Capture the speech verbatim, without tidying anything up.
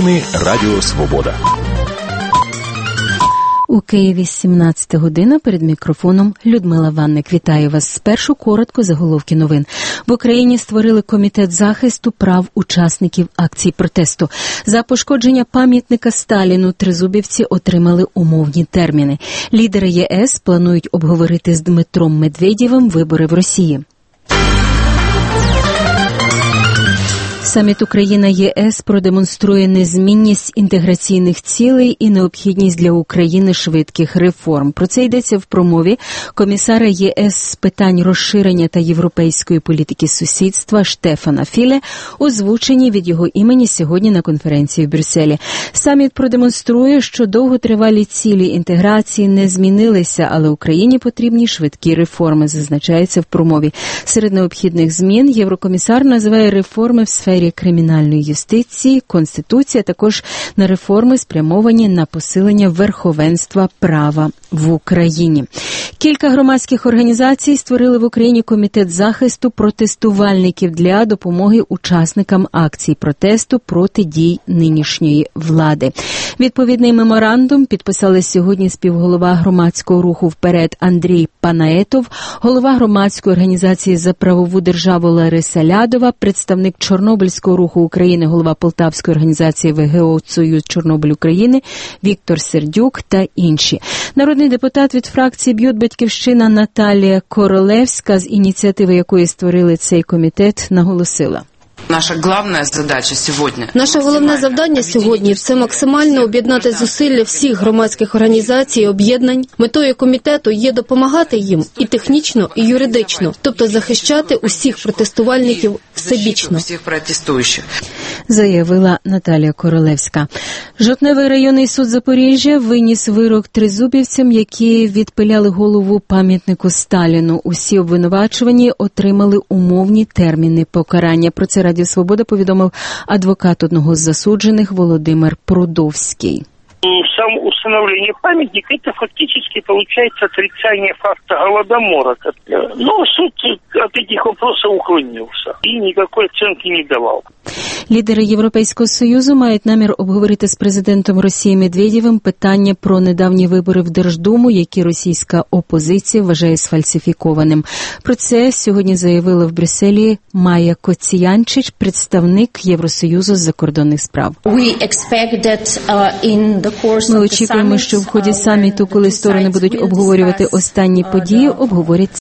Новини Радіо Свобода. У Києві сімнадцята година, перед мікрофоном Людмила Ванник. Вітаю вас. Спершу коротко заголовки новин. В Україні створили комітет захисту прав учасників акцій протесту. За пошкодження пам'ятника Сталіну тризубівці отримали умовні терміни. Лідери ЄС планують обговорити з Дмитром Медведєвим вибори в Росії. Саміт Україна-ЄС продемонструє незмінність інтеграційних цілей і необхідність для України швидких реформ. Про це йдеться в промові комісара ЄС з питань розширення та європейської політики сусідства Штефана Філе, озвучені від його імені сьогодні на конференції в Брюсселі. Саміт продемонструє, що довготривалі цілі інтеграції не змінилися, але Україні потрібні швидкі реформи, зазначається в промові. Серед необхідних змін єврокомісар називає реформи в сфері кримінальної юстиції, Конституції, а також на реформи, спрямовані на посилення верховенства права в Україні. Кілька громадських організацій створили в Україні комітет захисту протестувальників для допомоги учасникам акцій протесту проти дій нинішньої влади. Відповідний меморандум підписали сьогодні співголова громадського руху «Вперед» Андрій Панаетов, голова громадської організації «За правову державу» Лариса Лядова, представник Чорнобильського руху України, голова Полтавської організації ВГО «Союз Чорнобиль України» Віктор Сердюк та інші. Народний депутат від фракції «Б'ют Батьківщина» Наталія Королевська, з ініціативи якої створили цей комітет, наголосила. Наша головна задача сьогодні. Наше головне завдання сьогодні – це максимально об'єднати зусилля всіх громадських організацій і об'єднань. Метою комітету є допомагати їм і технічно, і юридично, тобто захищати усіх протестувальників всебічно. Всіх протестуючих. Заявила Наталія Королевська. Жовтневий районний суд Запоріжжя виніс вирок тризубівцям, які відпиляли голову пам'ятнику Сталіну. Усі обвинувачувані отримали умовні терміни покарання. Про це Радіо Свобода повідомив адвокат одного з засуджених Володимир Прудовський. Сам установление памятника – это фактически получается отрицание факта Голодомора. Но суд от этих вопросов уклонился и никакой оценки не давал. Лідери Європейського Союзу мають намір обговорити з президентом Росії Медведєвим питання про недавні вибори в Держдуму, які російська опозиція вважає сфальсифікованим. Про це сьогодні заявила в Брюсселі Майя Коціянчич, представник Євросоюзу з закордонних справ. Ми очікуємо, що в ході саміту, коли сторони будуть обговорювати останні події, обговорять